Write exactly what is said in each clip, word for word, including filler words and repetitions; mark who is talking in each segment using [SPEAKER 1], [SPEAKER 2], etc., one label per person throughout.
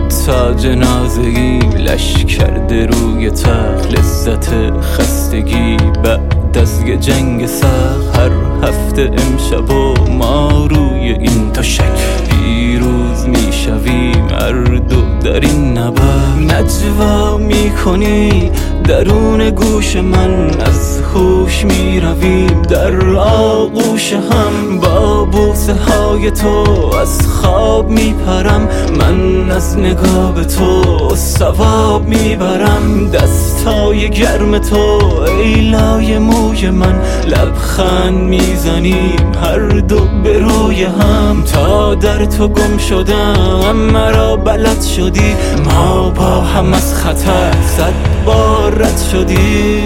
[SPEAKER 1] تا جنازگی لش کرده روی تخت لذت خستگی بعد از یه جنگ سخت هر هفته امشب و ما روی این تشک پیروز میشویم هر دو در این نبرد نجوا میکنی درون گوش من از هوش میرویم در آغوش هم با بوسه های تو از خواب میپرم من از نگاه به تو ثواب میبرم دستای گرم تو ای لای موی من لبخند میزنیم هر دو به روی هم تا در تو گم شدم مرا بلد شدی ما با هم از خطر صد بار رد شدی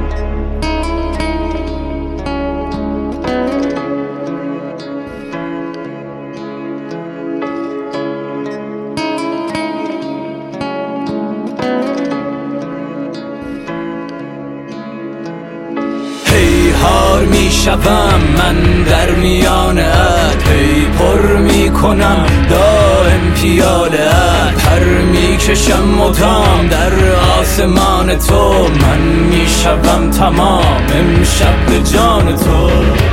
[SPEAKER 1] هار می شوم من در میانت هی پر می کنم دائم پیالت پر می کشم مدام در آسمان تو من می شوم تمام امشب به جان تو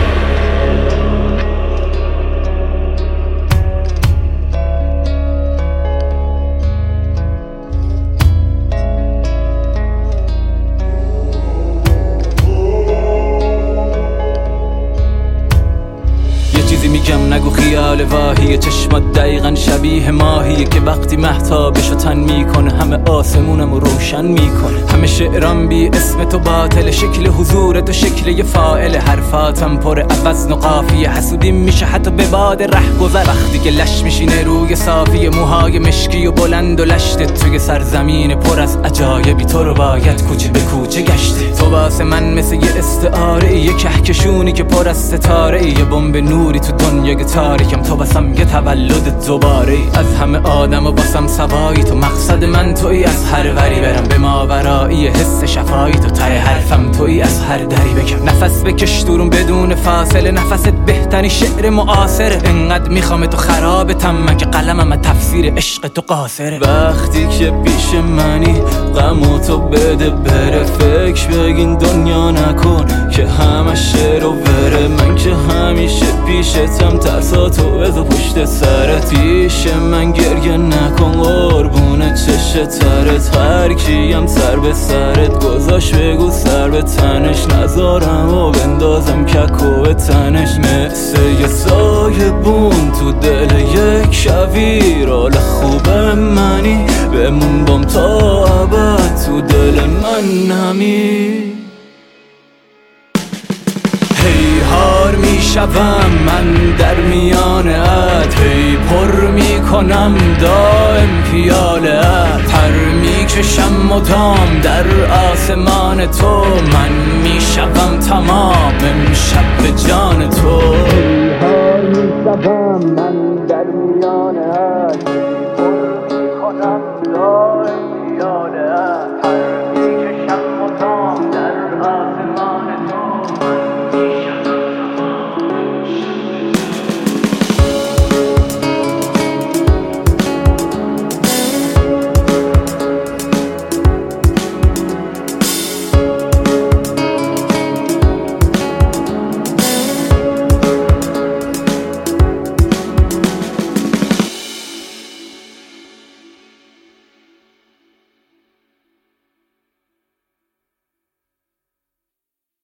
[SPEAKER 1] میگم نگو خیال واهیه چشمات دقیقا شبیه ماهیه که وقتی مهتابشو تن میکنه همه آسمونم رو روشن میکنه همه شعرام بی اسم تو باطل شکل حضورت و شکل یه فاعل حرفاتم پر وزن و قافیه حسودیم میشه حتی به باد ره گذر وقتی که لش میشینه روی صافی موهای مشکی و بلند و لشتت توی سرزمین پر از عجایبی تو رو باید کوچه به کوچه گشته تو واسه من مثل یه استعاره یه کهکشونی که پر از ستاره یه بمب نوری تو دنیای تاریکم تو واسم یه تولد دوباره از همه آدم و واسم سوایی تو مقصد من تویی از هر وری برم به ماورایی حس شفایی تو ته حرفم تویی از هر دری بکم نفس بکش دورم بدون فاصله نفست بهترین شعر معاصره انقدر میخوام تو خرابتم من که قلمم تفسیر عشق تو قاصره وقتی که پیش منی غمو تو بده بره فکر بگین دنیا نکن که همش شعر و بره من که همیشه پیشتم ترساتو بذار پشت سرت پیش من گریه نکن قربون چش ترت هر کیم سر به سرت گذاش بگو سر به تنش نذارم و بندازم ککو به تنش مثل یه سایبون تو دل یک شبیر حال خوب منی بمون بام تا ابد تو دل من نمی هی هار می شوم من در میانت هی پر می کنم دائم پیالت پر می کشم مدام در آسمان تو من می شوم تمام امشب به جان تو هی هار می شوم من در میانت هی پر می کنم